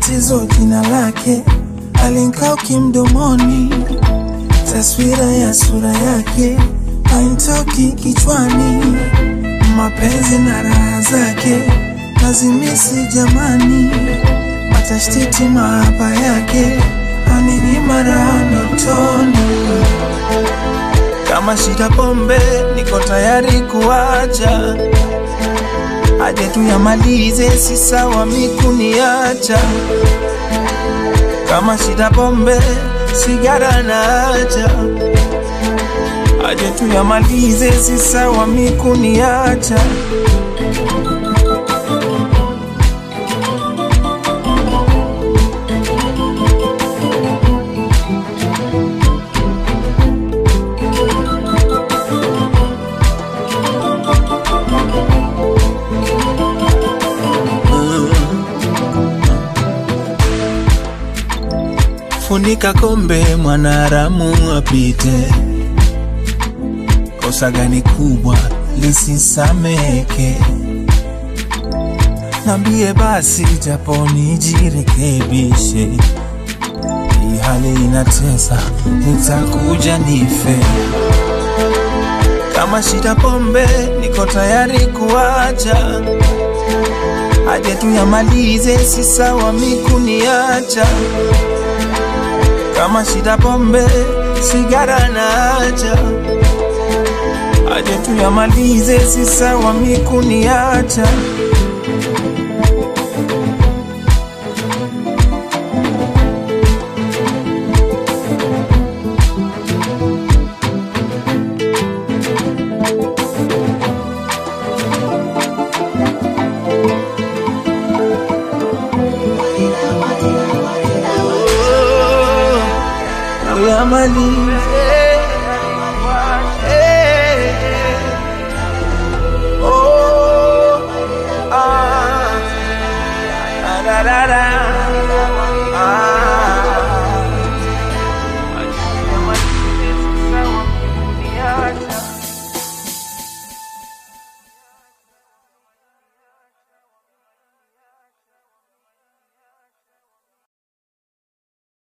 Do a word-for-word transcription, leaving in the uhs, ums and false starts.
tatizo jina lake, alinkauki mdomoni, taswira ya sura yake hainitoki kichwani, mapenzi na raha zake nazimisi jamani, matashtiti mahaba yake aninipa raha ndotoni. Kama shida pombe niko tayari kuacha, aje tuyamalize si sawa mikuniacha. Kama shida pombe sigara naacha, aje tuyamalize si sawa mikuniacha. Funika kombe mwanaramu apite, kosa gani kubwa lisisameke, nambie basi japo nijirekebishe, hii hali inatesa nitakuja nife. Kama shida pombe niko tayari kuacha, aje tuyamalize si sawa mikuniacha. Kama shida pombe sigara naacha, aje tuyamalize si sawa mikuniacha. Amali